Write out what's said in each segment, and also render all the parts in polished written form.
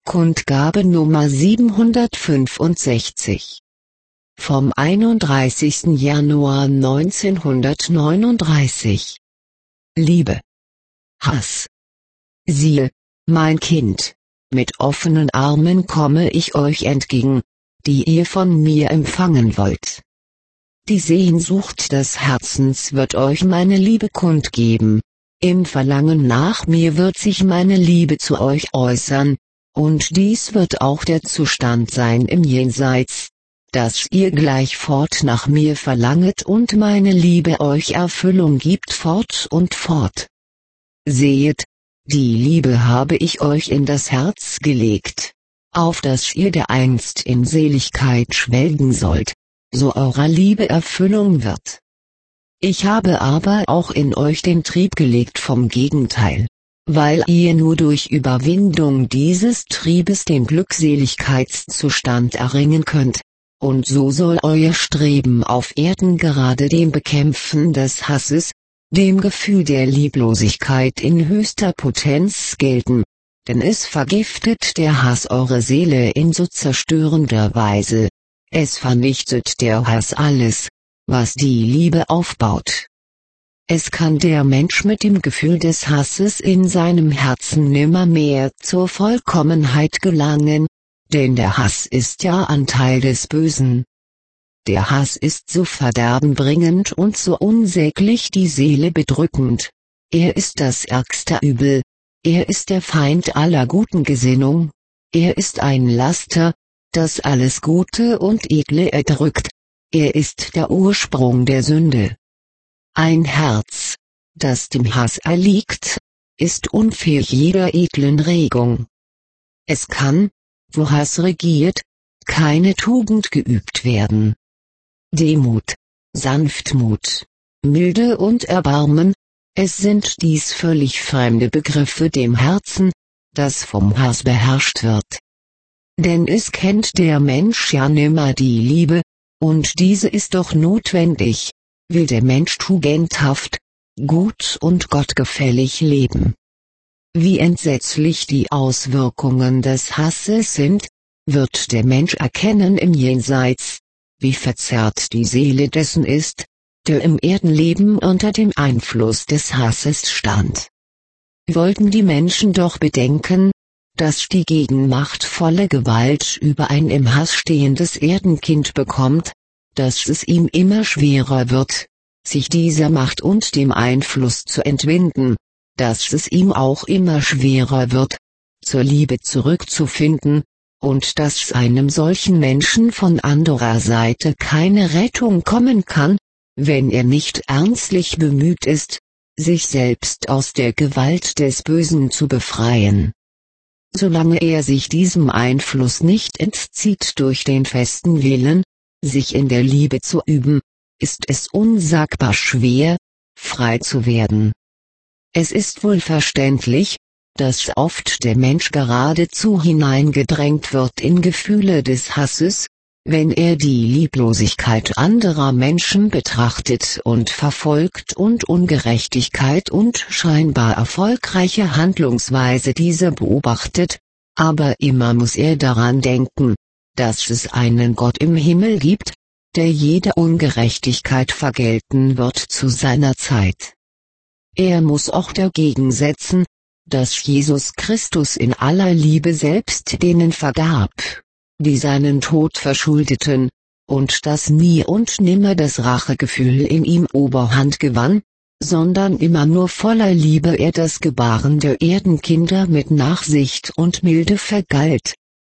Kundgabe Nummer 765. Vom 31. Januar 1939. Liebe. Hass. Siehe, mein Kind, mit offenen Armen komme ich euch entgegen, die ihr von mir empfangen wollt. Die Sehnsucht des Herzens wird euch meine Liebe kundgeben, im Verlangen nach mir wird sich meine Liebe zu euch äußern, und dies wird auch der Zustand sein im Jenseits, dass ihr gleich fort nach mir verlanget und meine Liebe euch Erfüllung gibt fort und fort. Sehet, die Liebe habe ich euch in das Herz gelegt, auf dass ihr dereinst in Seligkeit schwelgen sollt, so eurer Liebe Erfüllung wird. Ich habe aber auch in euch den Trieb gelegt vom Gegenteil, weil ihr nur durch Überwindung dieses Triebes den Glückseligkeitszustand erringen könnt, und so soll euer Streben auf Erden gerade dem Bekämpfen des Hasses, dem Gefühl der Lieblosigkeit in höchster Potenz gelten, denn es vergiftet der Hass eure Seele in so zerstörender Weise, es vernichtet der Hass alles, was die Liebe aufbaut. Es kann der Mensch mit dem Gefühl des Hasses in seinem Herzen nimmermehr zur Vollkommenheit gelangen, denn der Hass ist ja Anteil des Bösen. Der Hass ist so verderbenbringend und so unsäglich die Seele bedrückend. Er ist das ärgste Übel. Er ist der Feind aller guten Gesinnung. Er ist ein Laster, das alles Gute und Edle erdrückt. Er ist der Ursprung der Sünde. Ein Herz, das dem Hass erliegt, ist unfähig jeder edlen Regung. Es kann, wo Hass regiert, keine Tugend geübt werden. Demut, Sanftmut, Milde und Erbarmen, es sind dies völlig fremde Begriffe dem Herzen, das vom Hass beherrscht wird. Denn es kennt der Mensch ja nimmer die Liebe, und diese ist doch notwendig, will der Mensch tugendhaft, gut und gottgefällig leben. Wie entsetzlich die Auswirkungen des Hasses sind, wird der Mensch erkennen im Jenseits, wie verzerrt die Seele dessen ist, der im Erdenleben unter dem Einfluss des Hasses stand. Wollten die Menschen doch bedenken, dass die gegenmachtvolle Gewalt über ein im Hass stehendes Erdenkind bekommt, dass es ihm immer schwerer wird, sich dieser Macht und dem Einfluss zu entwinden, dass es ihm auch immer schwerer wird, zur Liebe zurückzufinden, und dass einem solchen Menschen von anderer Seite keine Rettung kommen kann, wenn er nicht ernstlich bemüht ist, sich selbst aus der Gewalt des Bösen zu befreien. Solange er sich diesem Einfluss nicht entzieht durch den festen Willen, sich in der Liebe zu üben, ist es unsagbar schwer, frei zu werden. Es ist wohl verständlich, dass oft der Mensch geradezu hineingedrängt wird in Gefühle des Hasses, wenn er die Lieblosigkeit anderer Menschen betrachtet und verfolgt und Ungerechtigkeit und scheinbar erfolgreiche Handlungsweise dieser beobachtet, aber immer muss er daran denken, dass es einen Gott im Himmel gibt, der jede Ungerechtigkeit vergelten wird zu seiner Zeit. Er muss auch dagegen setzen, dass Jesus Christus in aller Liebe selbst denen vergab, die seinen Tod verschuldeten, und dass nie und nimmer das Rachegefühl in ihm Oberhand gewann, sondern immer nur voller Liebe er das Gebaren der Erdenkinder mit Nachsicht und Milde vergalt.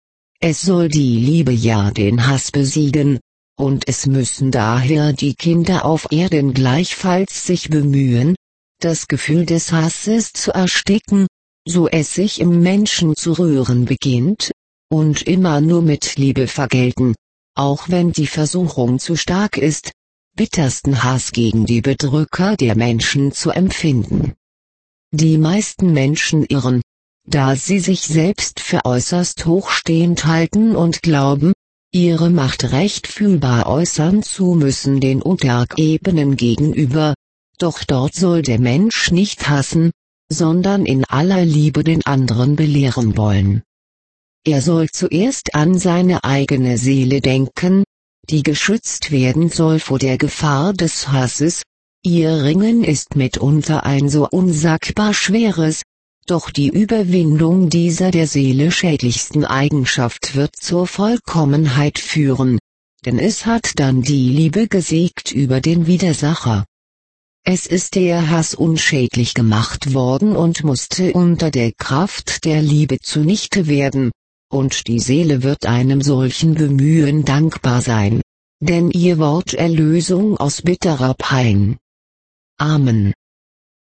Es soll die Liebe ja den Hass besiegen, und es müssen daher die Kinder auf Erden gleichfalls sich bemühen, das Gefühl des Hasses zu ersticken, so es sich im Menschen zu rühren beginnt, und immer nur mit Liebe vergelten, auch wenn die Versuchung zu stark ist, bittersten Hass gegen die Bedrücker der Menschen zu empfinden. Die meisten Menschen irren, da sie sich selbst für äußerst hochstehend halten und glauben, ihre Macht recht fühlbar äußern zu müssen den Unterebenen gegenüber, doch dort soll der Mensch nicht hassen, sondern in aller Liebe den anderen belehren wollen. Er soll zuerst an seine eigene Seele denken, die geschützt werden soll vor der Gefahr des Hasses. Ihr Ringen ist mitunter ein so unsagbar schweres, doch die Überwindung dieser der Seele schädlichsten Eigenschaft wird zur Vollkommenheit führen, denn es hat dann die Liebe gesiegt über den Widersacher. Es ist der Hass unschädlich gemacht worden und musste unter der Kraft der Liebe zunichte werden, und die Seele wird einem solchen Bemühen dankbar sein, denn ihr Wort Erlösung aus bitterer Pein. Amen.